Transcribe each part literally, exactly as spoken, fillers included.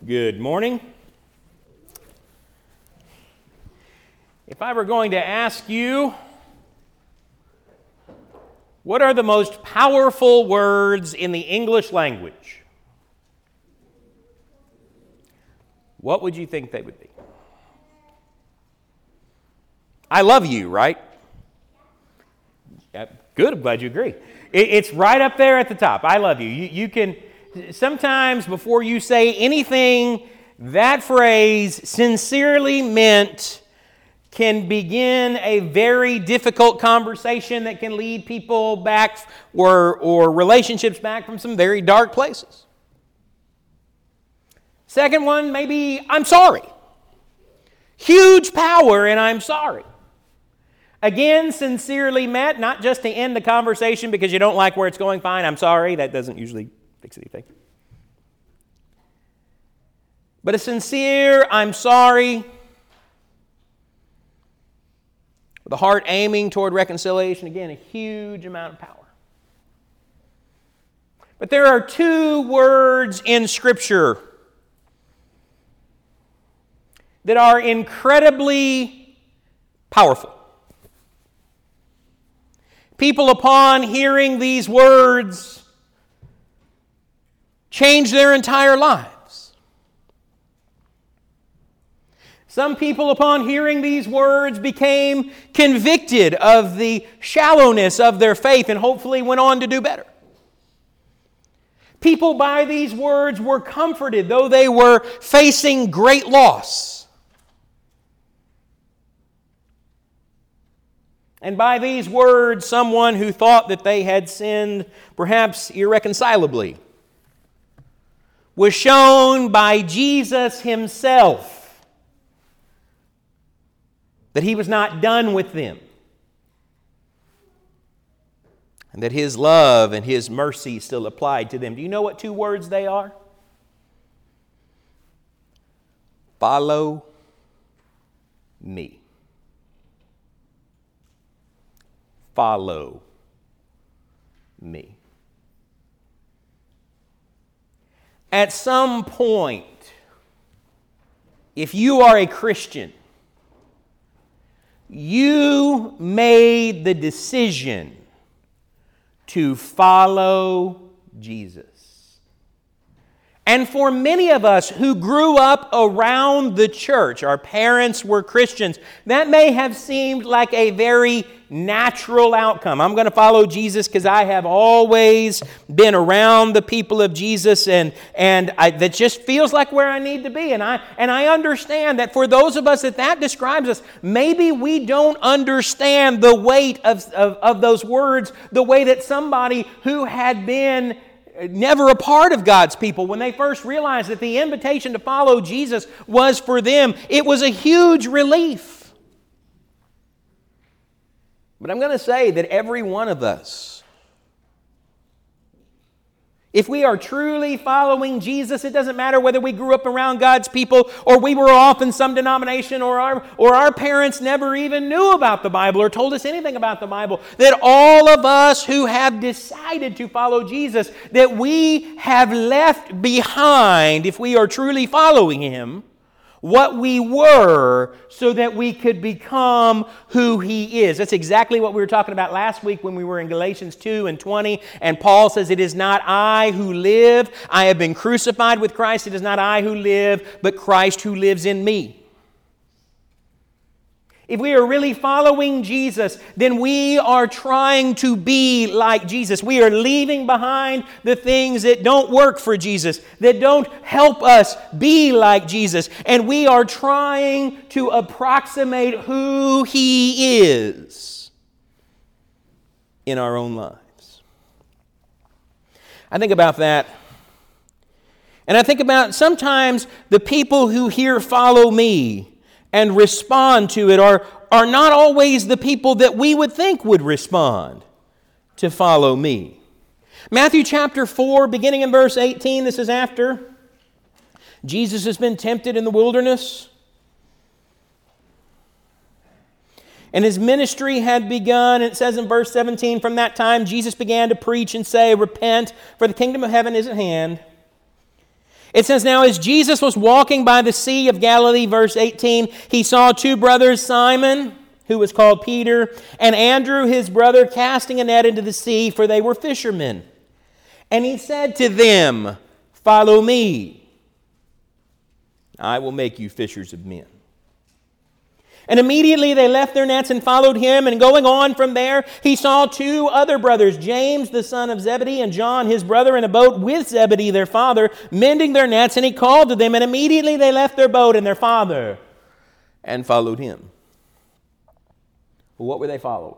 Good morning. If I were going to ask you, what are the most powerful words in the English language? What would you think they would be? I love you, right? Yeah, good, I'm glad you agree. It, it's right up there at the top. I love you. You, you can, sometimes before you say anything, that phrase, sincerely meant, can begin a very difficult conversation that can lead people back or, or relationships back from some very dark places. Second one, maybe I'm sorry. Huge power in I'm sorry. Again, sincerely meant, not just to end the conversation because you don't like where it's going, fine, I'm sorry. That doesn't usually fix anything. But a sincere I'm sorry, with the heart aiming toward reconciliation, again, a huge amount of power. But there are two words in Scripture that are incredibly powerful. People, upon hearing these words, change their entire lives. Some people, upon hearing these words, became convicted of the shallowness of their faith and hopefully went on to do better. People, by these words, were comforted, though they were facing great loss. And by these words, someone who thought that they had sinned perhaps irreconcilably was shown by Jesus Himself that He was not done with them, and that His love and His mercy still applied to them. Do you know what two words they are? Follow me. Follow me. At some point, if you are a Christian, you made the decision to follow Jesus. And for many of us who grew up around the church, our parents were Christians, that may have seemed like a very natural outcome. I'm going to follow Jesus because I have always been around the people of Jesus, and, and I, that just feels like where I need to be. And I, and I understand that for those of us that that describes us, maybe we don't understand the weight of, of, of those words the way that somebody who had been never a part of God's people, when they first realized that the invitation to follow Jesus was for them, it was a huge relief. But I'm going to say that every one of us, if we are truly following Jesus, it doesn't matter whether we grew up around God's people or we were off in some denomination or our, or our parents never even knew about the Bible or told us anything about the Bible, that all of us who have decided to follow Jesus, that we have left behind, if we are truly following Him, what we were so that we could become who He is. That's exactly what we were talking about last week when we were in Galatians two and twenty. And Paul says, "It is not I who live. I have been crucified with Christ. It is not I who live, but Christ who lives in me." If we are really following Jesus, then we are trying to be like Jesus. We are leaving behind the things that don't work for Jesus, that don't help us be like Jesus. And we are trying to approximate who He is in our own lives. I think about that. And I think about sometimes the people who hear "follow me" and respond to it are, are not always the people that we would think would respond to "follow me." Matthew chapter four, beginning in verse eighteen, this is after Jesus has been tempted in the wilderness. And His ministry had begun. And it says in verse seventeen, "From that time Jesus began to preach and say, 'Repent, for the kingdom of heaven is at hand.' It says, now as Jesus was walking by the Sea of Galilee, verse eighteen, he saw two brothers, Simon, who was called Peter, and Andrew, his brother, casting a net into the sea, for they were fishermen. And he said to them, follow me. I will make you fishers of men. And immediately they left their nets and followed him. And going on from there, he saw two other brothers, James the son of Zebedee and John his brother, in a boat with Zebedee their father, mending their nets. And he called to them, and immediately they left their boat and their father and followed him. Well, what were they following?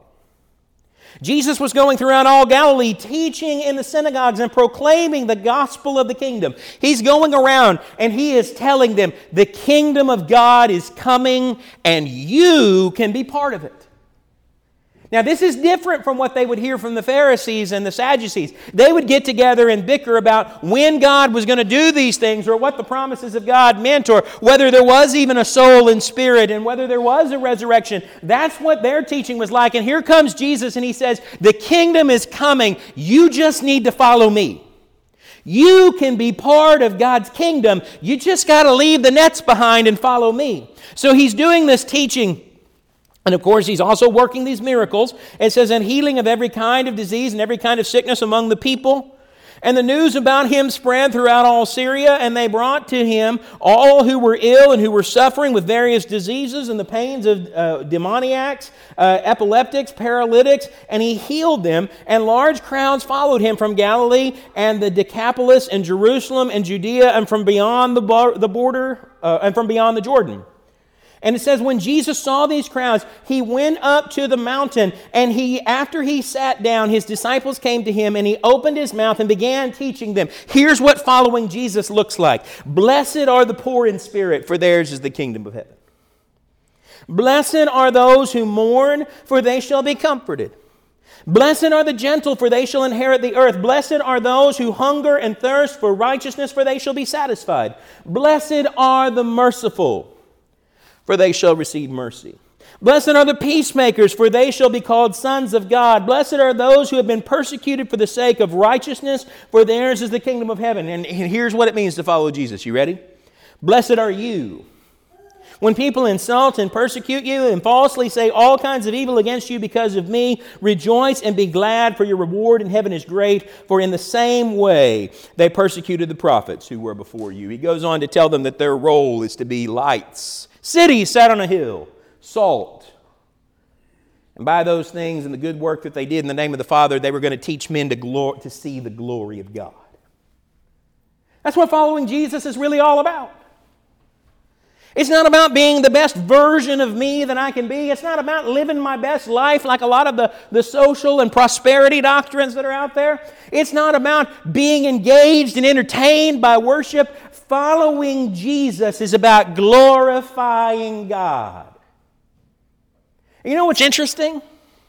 Jesus was going throughout all Galilee, teaching in the synagogues and proclaiming the gospel of the kingdom. He's going around and he is telling them the kingdom of God is coming and you can be part of it. Now, this is different from what they would hear from the Pharisees and the Sadducees. They would get together and bicker about when God was going to do these things, or what the promises of God meant, or whether there was even a soul and spirit, and whether there was a resurrection. That's what their teaching was like. And here comes Jesus, and he says, the kingdom is coming. You just need to follow me. You can be part of God's kingdom. You just got to leave the nets behind and follow me. So he's doing this teaching. And of course, he's also working these miracles. It says, and healing of every kind of disease and every kind of sickness among the people. And the news about him spread throughout all Syria, and they brought to him all who were ill and who were suffering with various diseases and the pains of uh, demoniacs, uh, epileptics, paralytics, and he healed them. And large crowds followed him from Galilee and the Decapolis and Jerusalem and Judea and from beyond the, bar- the border uh, and from beyond the Jordan. And it says, when Jesus saw these crowds, he went up to the mountain, and he, after he sat down, his disciples came to him, and he opened his mouth and began teaching them. Here's what following Jesus looks like. Blessed are the poor in spirit, for theirs is the kingdom of heaven. Blessed are those who mourn, for they shall be comforted. Blessed are the gentle, for they shall inherit the earth. Blessed are those who hunger and thirst for righteousness, for they shall be satisfied. Blessed are the merciful, for they shall receive mercy. Blessed are the peacemakers, for they shall be called sons of God. Blessed are those who have been persecuted for the sake of righteousness, for theirs is the kingdom of heaven. And here's what it means to follow Jesus. You ready? Blessed are you when people insult and persecute you and falsely say all kinds of evil against you because of me. Rejoice and be glad, for your reward in heaven is great. For in the same way they persecuted the prophets who were before you. He goes on to tell them that their role is to be lights. Cities sat on a hill, salt. And by those things and the good work that they did in the name of the Father, they were going to teach men to, glor- to see the glory of God. That's what following Jesus is really all about. It's not about being the best version of me that I can be. It's not about living my best life like a lot of the, the social and prosperity doctrines that are out there. It's not about being engaged and entertained by worship. Following Jesus is about glorifying God. You know what's interesting?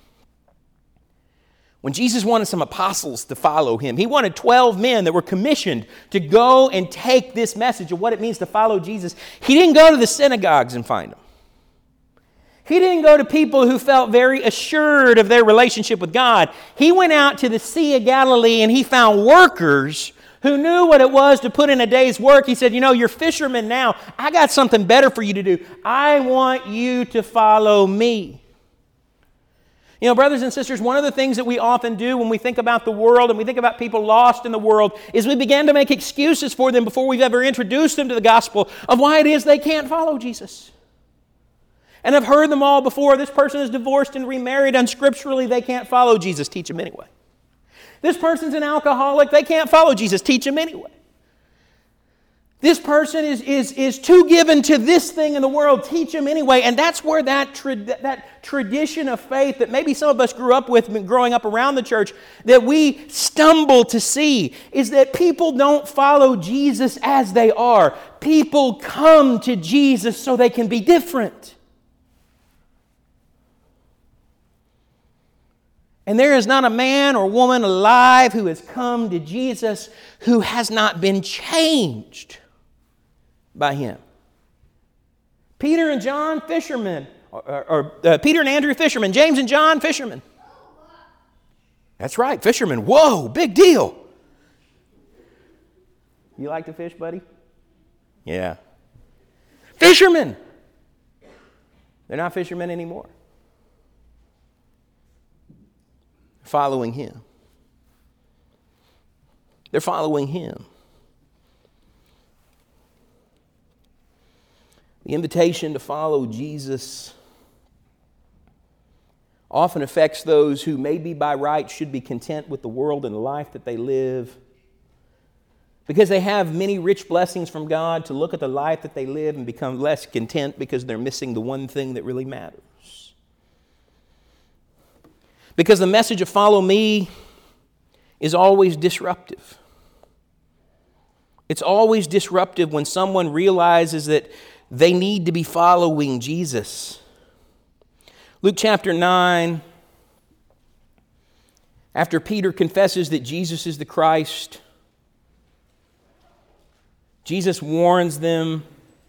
When Jesus wanted some apostles to follow him, he wanted twelve men that were commissioned to go and take this message of what it means to follow Jesus. He didn't go to the synagogues and find them. He didn't go to people who felt very assured of their relationship with God. He went out to the Sea of Galilee and he found workers who knew what it was to put in a day's work. He said, you know, you're fishermen now. I got something better for you to do. I want you to follow me. You know, brothers and sisters, one of the things that we often do when we think about the world and we think about people lost in the world is we begin to make excuses for them before we've ever introduced them to the gospel of why it is they can't follow Jesus. And I've heard them all before. This person is divorced and remarried. Unscripturally, they can't follow Jesus. Teach them anyway. This person's an alcoholic. They can't follow Jesus. Teach them anyway. This person is, is, is too given to this thing in the world. Teach them anyway. And that's where that, tra- that tradition of faith that maybe some of us grew up with growing up around the church, that we stumble to see, is that people don't follow Jesus as they are. People come to Jesus so they can be different. And there is not a man or woman alive who has come to Jesus who has not been changed by him. Peter and John, fishermen. Or, or uh, Peter and Andrew, fishermen. James and John, fishermen. That's right, fishermen. Whoa, big deal. You like to fish, buddy? Yeah. Fishermen. They're not fishermen anymore. They're following Him. They're following Him. The invitation to follow Jesus often affects those who maybe by right should be content with the world and the life that they live, because they have many rich blessings from God, to look at the life that they live and become less content because they're missing the one thing that really matters. Because the message of follow me is always disruptive. It's always disruptive when someone realizes that they need to be following Jesus. Luke chapter nine, after Peter confesses that Jesus is the Christ, Jesus warns them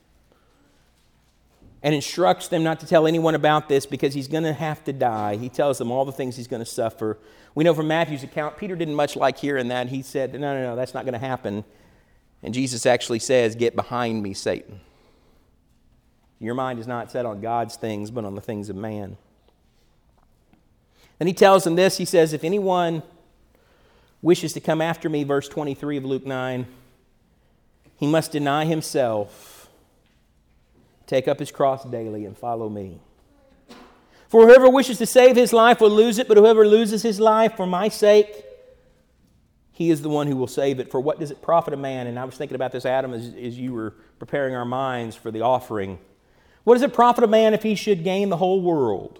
and instructs them not to tell anyone about this because he's going to have to die. He tells them all the things he's going to suffer. We know from Matthew's account, Peter didn't much like hearing that. He said, no, no, no, that's not going to happen. And Jesus actually says, get behind me, Satan. Your mind is not set on God's things, but on the things of man. Then he tells them this. He says, if anyone wishes to come after me, verse twenty-three of Luke nine, he must deny himself, take up his cross daily, and follow me. For whoever wishes to save his life will lose it, but whoever loses his life for my sake, he is the one who will save it. For what does it profit a man? And I was thinking about this, Adam, as, as you were preparing our minds for the offering. What does it profit a man if he should gain the whole world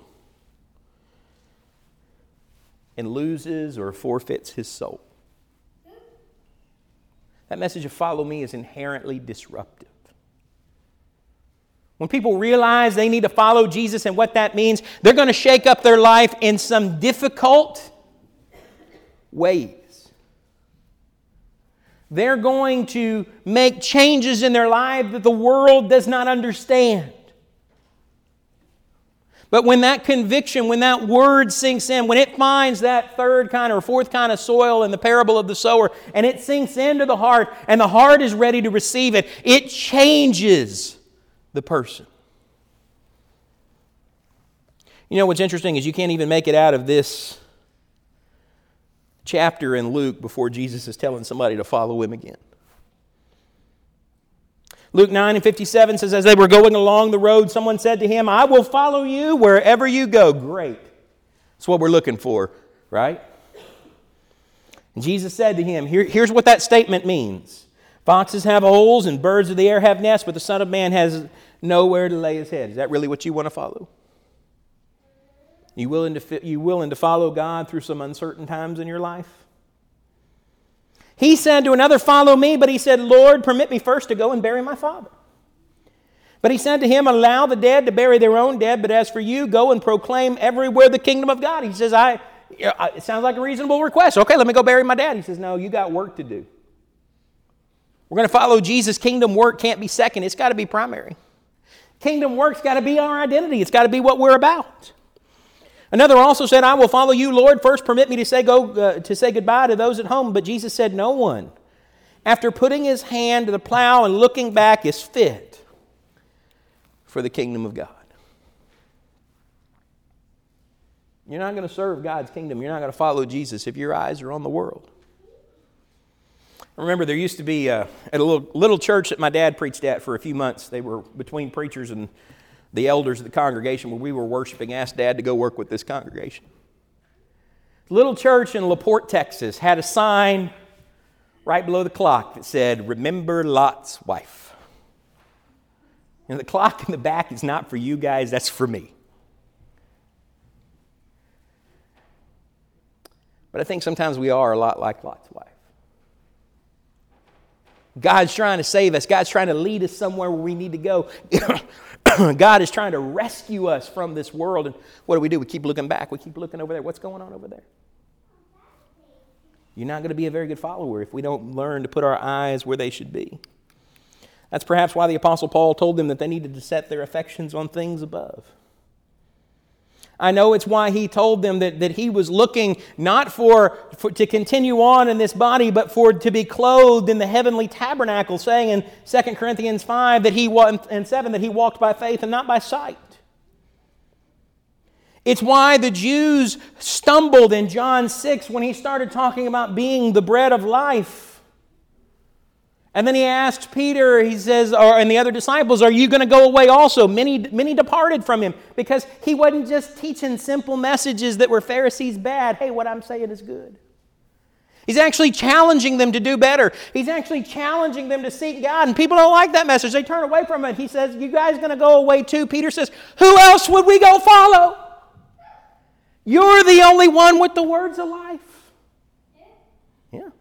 and loses or forfeits his soul? That message of follow me is inherently disruptive. When people realize they need to follow Jesus and what that means, they're going to shake up their life in some difficult ways. They're going to make changes in their life that the world does not understand. But when that conviction, when that word sinks in, when it finds that third kind or fourth kind of soil in the parable of the sower, and it sinks into the heart, and the heart is ready to receive it, it changes the person. You know what's interesting is you can't even make it out of this chapter in Luke before Jesus is telling somebody to follow him again. Luke nine and fifty-seven says, as they were going along the road, someone said to him, I will follow you wherever you go. Great. That's what we're looking for, right? And Jesus said to him, Here, here's what that statement means. Foxes have holes and birds of the air have nests, but the Son of Man has nowhere to lay his head. Is that really what you want to follow? You willing to, you willing to follow God through some uncertain times in your life? He said to another, follow me, but he said, Lord, permit me first to go and bury my father. But he said to him, allow the dead to bury their own dead, but as for you, go and proclaim everywhere the kingdom of God. He says, I, it sounds like a reasonable request. Okay, let me go bury my dad. He says, no, you got work to do. We're going to follow Jesus. Kingdom work can't be second. It's got to be primary. Kingdom work's got to be our identity. It's got to be what we're about. Another also said, I will follow you, Lord. First permit me to say go uh, to say goodbye to those at home. But Jesus said, no one, after putting his hand to the plow and looking back, is fit for the kingdom of God. You're not going to serve God's kingdom. You're not going to follow Jesus if your eyes are on the world. I remember there used to be a, at a little, little church that my dad preached at for a few months. They were between preachers and the elders of the congregation where we were worshiping, asked Dad to go work with this congregation. Little church in LaPorte, Texas had a sign right below the clock that said, remember Lot's wife. And the clock in the back is not for you guys, that's for me. But I think sometimes we are a lot like Lot's wife. God's trying to save us. God's trying to lead us somewhere where we need to go. God is trying to rescue us from this world. And what do we do? We keep looking back. We keep looking over there. What's going on over there? You're not going to be a very good follower if we don't learn to put our eyes where they should be. That's perhaps why the Apostle Paul told them that they needed to set their affections on things above. I know it's why he told them that, that he was looking not for, for to continue on in this body, but for to be clothed in the heavenly tabernacle, saying in Second Corinthians five that he and seven that he walked by faith and not by sight. It's why the Jews stumbled in John six when he started talking about being the bread of life. And then he asks Peter, he says, or, and the other disciples, are you going to go away also? Many, many departed from him because he wasn't just teaching simple messages that were Pharisees bad. Hey, what I'm saying is good. He's actually challenging them to do better. He's actually challenging them to seek God. And people don't like that message. They turn away from it. He says, you guys going to go away too? Peter says, who else would we go follow? You're the only one with the words of life. Yeah.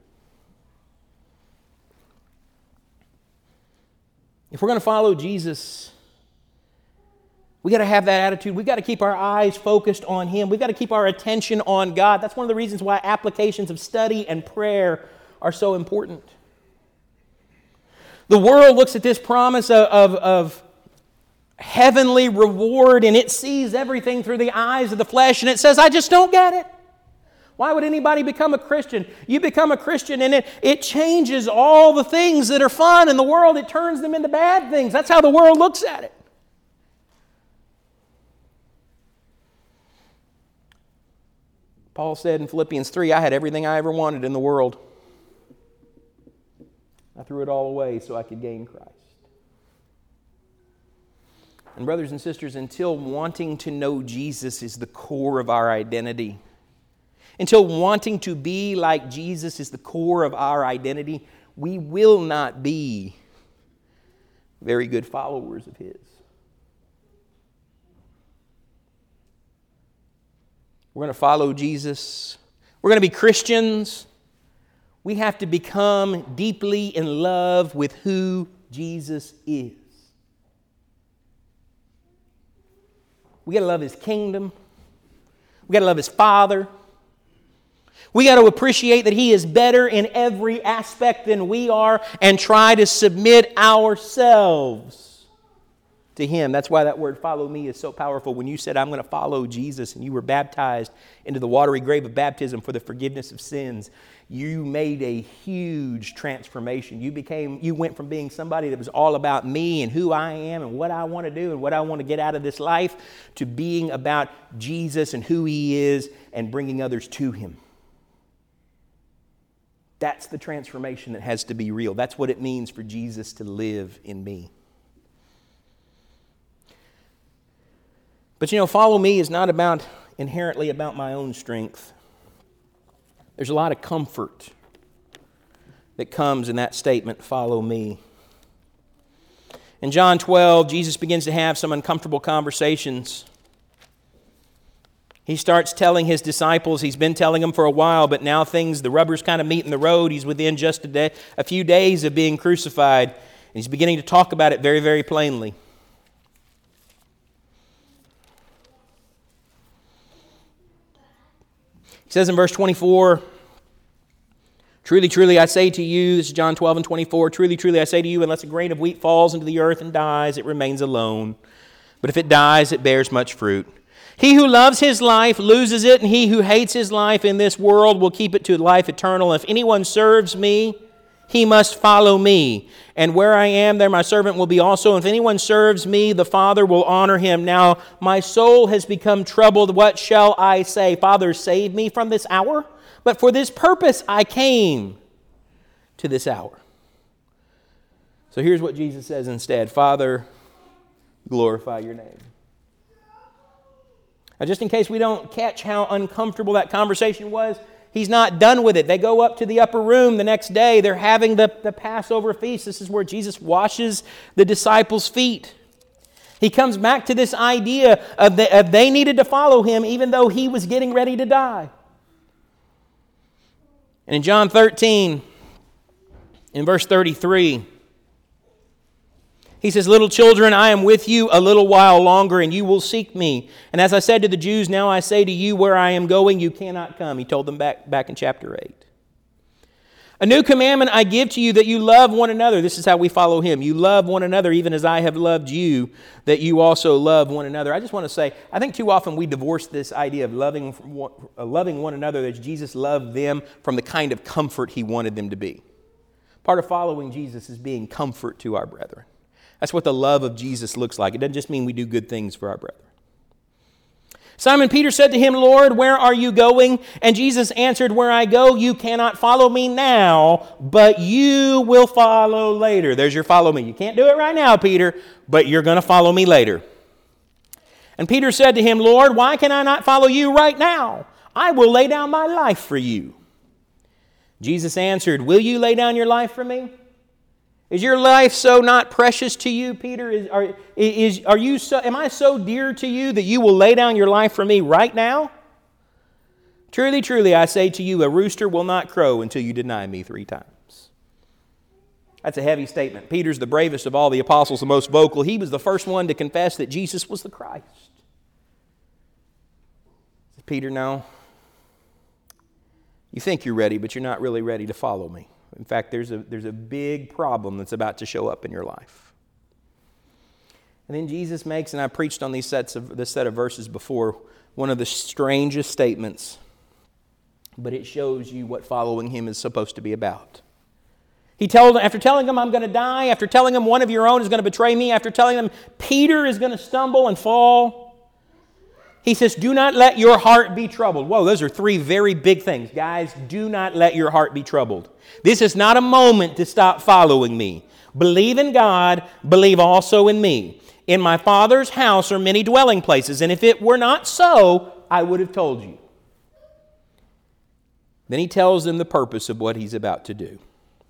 If we're going to follow Jesus, we got to have that attitude. We got to keep our eyes focused on Him. We got to keep our attention on God. That's one of the reasons why applications of study and prayer are so important. The world looks at this promise of, of, of heavenly reward and it sees everything through the eyes of the flesh and it says, I just don't get it. Why would anybody become a Christian? You become a Christian and it, it changes all the things that are fun in the world. It turns them into bad things. That's how the world looks at it. Paul said in Philippians three, I had everything I ever wanted in the world. I threw it all away so I could gain Christ. And brothers and sisters, until wanting to know Jesus is the core of our identity, until wanting to be like Jesus is the core of our identity, we will not be very good followers of His. We're going to follow Jesus. We're going to be Christians. We have to become deeply in love with who Jesus is. We got to love His kingdom. We got to love His Father. We got to appreciate that He is better in every aspect than we are and try to submit ourselves to Him. That's why that word follow me is so powerful. When you said, I'm going to follow Jesus, and you were baptized into the watery grave of baptism for the forgiveness of sins, you made a huge transformation. You became, you went from being somebody that was all about me and who I am and what I want to do and what I want to get out of this life to being about Jesus and who He is and bringing others to Him. That's the transformation that has to be real. That's what it means for Jesus to live in me. But you know, follow me is not about inherently about my own strength. There's a lot of comfort that comes in that statement, follow me. In John twelve, Jesus begins to have some uncomfortable conversations. He starts telling His disciples, He's been telling them for a while, but now things, the rubber's kind of meeting the road. He's within just a, day, a few days of being crucified. And He's beginning to talk about it very, very plainly. He says in verse twenty-four, truly, truly, I say to you, this is John twelve and twenty-four, truly, truly, I say to you, unless a grain of wheat falls into the earth and dies, it remains alone. But if it dies, it bears much fruit. He who loves his life loses it, and he who hates his life in this world will keep it to life eternal. If anyone serves me, he must follow me. And where I am, there my servant will be also. If anyone serves me, the Father will honor him. Now my soul has become troubled. What shall I say? Father, save me from this hour? But for this purpose I came to this hour. So here's what Jesus says instead. Father, glorify your name. Now, just in case we don't catch how uncomfortable that conversation was, He's not done with it. They go up to the upper room the next day. They're having the, the Passover feast. This is where Jesus washes the disciples' feet. He comes back to this idea of, the, of they needed to follow Him even though He was getting ready to die. And in John thirteen, in verse thirty-three, He says, little children, I am with you a little while longer, and you will seek me. And as I said to the Jews, now I say to you, where I am going, you cannot come. He told them back, back in chapter eight. A new commandment I give to you, that you love one another. This is how we follow him. You love one another even as I have loved you, that you also love one another. I just want to say, I think too often we divorce this idea of loving, loving one another, that Jesus loved them, from the kind of comfort he wanted them to be. Part of following Jesus is being comfort to our brethren. That's what the love of Jesus looks like. It doesn't just mean we do good things for our brethren. Simon Peter said to him, Lord, where are you going? And Jesus answered, where I go, you cannot follow me now, but you will follow later. There's your follow me. You can't do it right now, Peter, but you're going to follow me later. And Peter said to him, Lord, why can I not follow you right now? I will lay down my life for you. Jesus answered, will you lay down your life for me? Is your life so not precious to you, Peter? Is, are, is, are you so, am I so dear to you that you will lay down your life for me right now? Truly, truly, I say to you, a rooster will not crow until you deny me three times. That's a heavy statement. Peter's the bravest of all the apostles, the most vocal. He was the first one to confess that Jesus was the Christ. Peter, no. You think you're ready, but you're not really ready to follow me. In fact, there's a, there's a big problem that's about to show up in your life. And then Jesus makes, and I preached on these sets of, this set of verses before, one of the strangest statements, but it shows you what following him is supposed to be about. He told, after telling them, I'm going to die, after telling them one of your own is going to betray me, after telling them Peter is going to stumble and fall, he says, do not let your heart be troubled. Whoa, those are three very big things. Guys, do not let your heart be troubled. This is not a moment to stop following me. Believe in God, believe also in me. In my Father's house are many dwelling places, and if it were not so, I would have told you. Then he tells them the purpose of what he's about to do.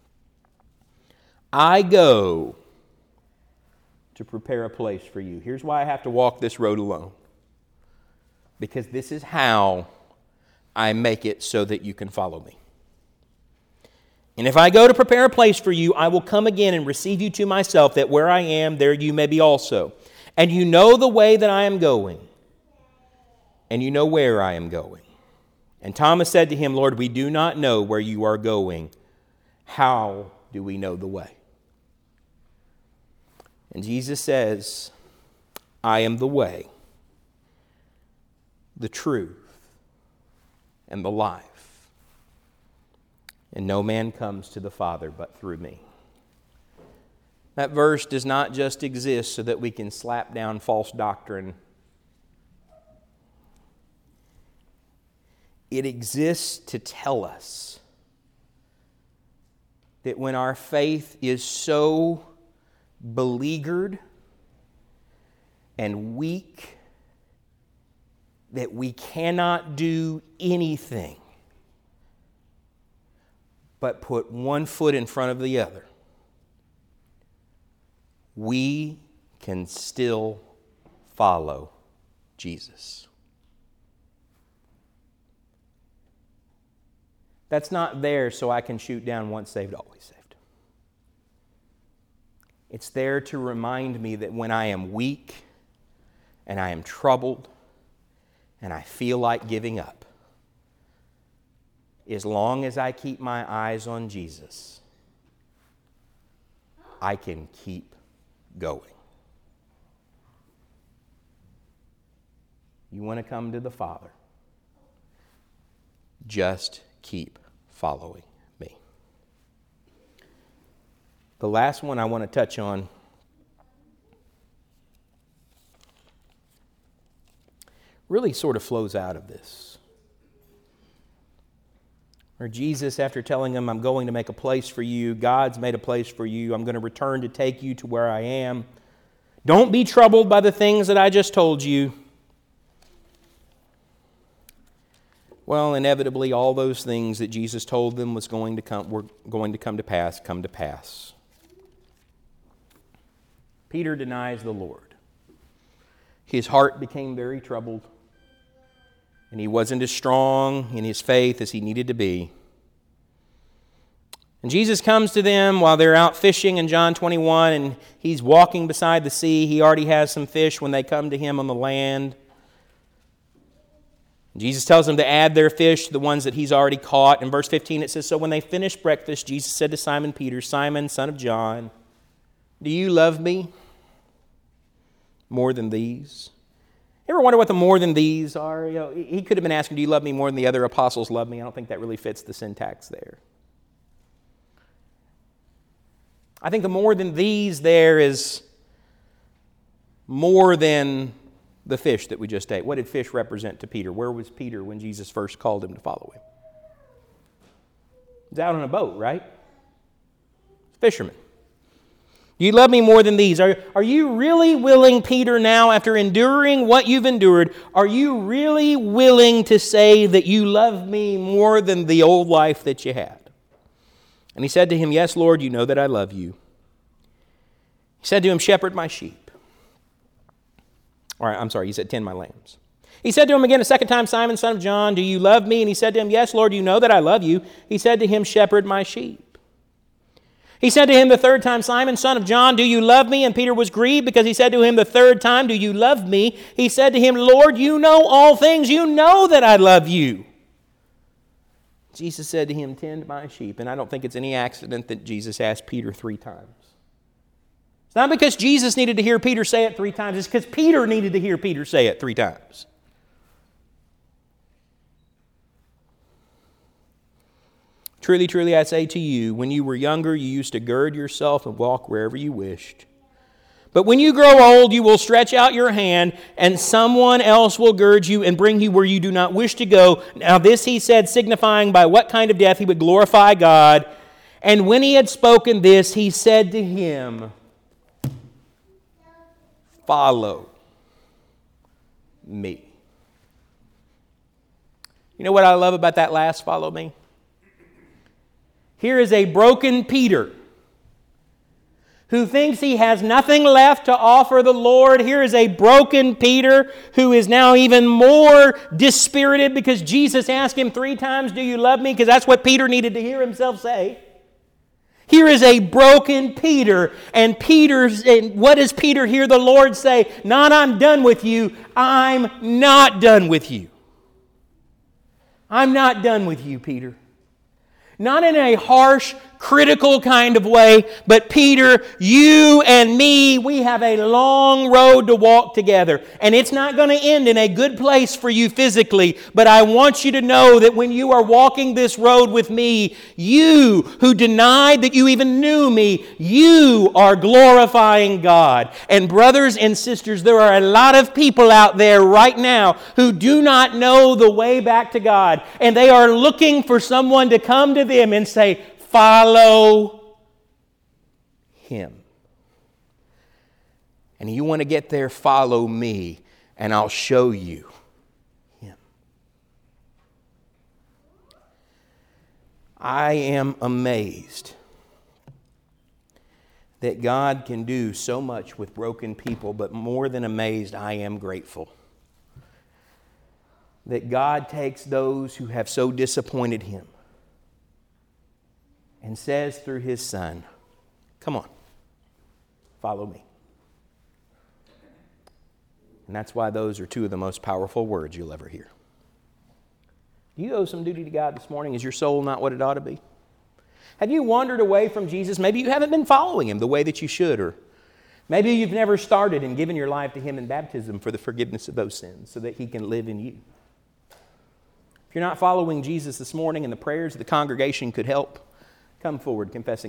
I go to prepare a place for you. Here's why I have to walk this road alone. Because this is how I make it so that you can follow me. And if I go to prepare a place for you, I will come again and receive you to myself, that where I am, there you may be also. And you know the way that I am going, and you know where I am going. And Thomas said to him, Lord, we do not know where you are going. How do we know the way? And Jesus says, I am the way, the truth, and the life. And no man comes to the Father but through me. That verse does not just exist so that we can slap down false doctrine. It exists to tell us that when our faith is so beleaguered and weak that we cannot do anything but put one foot in front of the other, we can still follow Jesus. That's not there so I can shoot down once saved, always saved. It's there to remind me that when I am weak and I am troubled and I feel like giving up, as long as I keep my eyes on Jesus, I can keep going. You want to come to the Father? Just keep following me. The last one I want to touch on really sort of flows out of this. Or Jesus, after telling them, I'm going to make a place for you, God's made a place for you, I'm going to return to take you to where I am. Don't be troubled by the things that I just told you. Well, inevitably, all those things that Jesus told them was going to come, were going to come to pass, come to pass. Peter denies the Lord. His heart became very troubled, and he wasn't as strong in his faith as he needed to be. And Jesus comes to them while they're out fishing in John twenty-one, and he's walking beside the sea. He already has some fish when they come to him on the land. Jesus tells them to add their fish to the ones that he's already caught. In verse fifteen it says, "So when they finished breakfast, Jesus said to Simon Peter, 'Simon, son of John, do you love me more than these?'" You ever wonder what the more than these are? You know, he could have been asking, "Do you love me more than the other apostles love me?" I don't think that really fits the syntax there. I think the more than these there is more than the fish that we just ate. What did fish represent to Peter? Where was Peter when Jesus first called him to follow him? He's out on a boat, right? Fisherman. Do you love me more than these? Are, are you really willing, Peter, now, after enduring what you've endured, are you really willing to say that you love me more than the old life that you had? And he said to him, "Yes, Lord, you know that I love you." He said to him, "Shepherd my sheep." All right, I'm sorry, he said, "Tend my lambs." He said to him again a second time, "Simon, son of John, do you love me?" And he said to him, "Yes, Lord, you know that I love you." He said to him, "Shepherd my sheep." He said to him the third time, "Simon, son of John, do you love me?" And Peter was grieved because he said to him the third time, "Do you love me?" He said to him, "Lord, you know all things. You know that I love you." Jesus said to him, "Tend my sheep." And I don't think it's any accident that Jesus asked Peter three times. It's not because Jesus needed to hear Peter say it three times. It's because Peter needed to hear Peter say it three times. Truly, truly, I say to you, when you were younger, you used to gird yourself and walk wherever you wished. But when you grow old, you will stretch out your hand, and someone else will gird you and bring you where you do not wish to go. Now this he said, signifying by what kind of death he would glorify God. And when he had spoken this, he said to him, "Follow me." You know what I love about that last "follow me"? Here is a broken Peter who thinks he has nothing left to offer the Lord. Here is a broken Peter who is now even more dispirited because Jesus asked him three times, "Do you love me?" Because that's what Peter needed to hear himself say. Here is a broken Peter, and Peter's, and what does Peter hear the Lord say? Not "I'm done with you," "I'm not done with you." I'm not done with you, Peter. Not in a harsh, critical kind of way, but Peter, you and me, we have a long road to walk together. And it's not going to end in a good place for you physically, but I want you to know that when you are walking this road with me, you who denied that you even knew me, you are glorifying God. And brothers and sisters, there are a lot of people out there right now who do not know the way back to God, and they are looking for someone to come to them and say, "Follow Him." And you want to get there, follow me, and I'll show you Him. I am amazed that God can do so much with broken people, but more than amazed, I am grateful that God takes those who have so disappointed Him and says through His Son, "Come on, follow me." And that's why those are two of the most powerful words you'll ever hear. Do you owe some duty to God this morning? Is your soul not what it ought to be? Have you wandered away from Jesus? Maybe you haven't been following Him the way that you should, or maybe you've never started and given your life to Him in baptism for the forgiveness of those sins so that He can live in you. If you're not following Jesus this morning and the prayers of the congregation could help, come forward confessing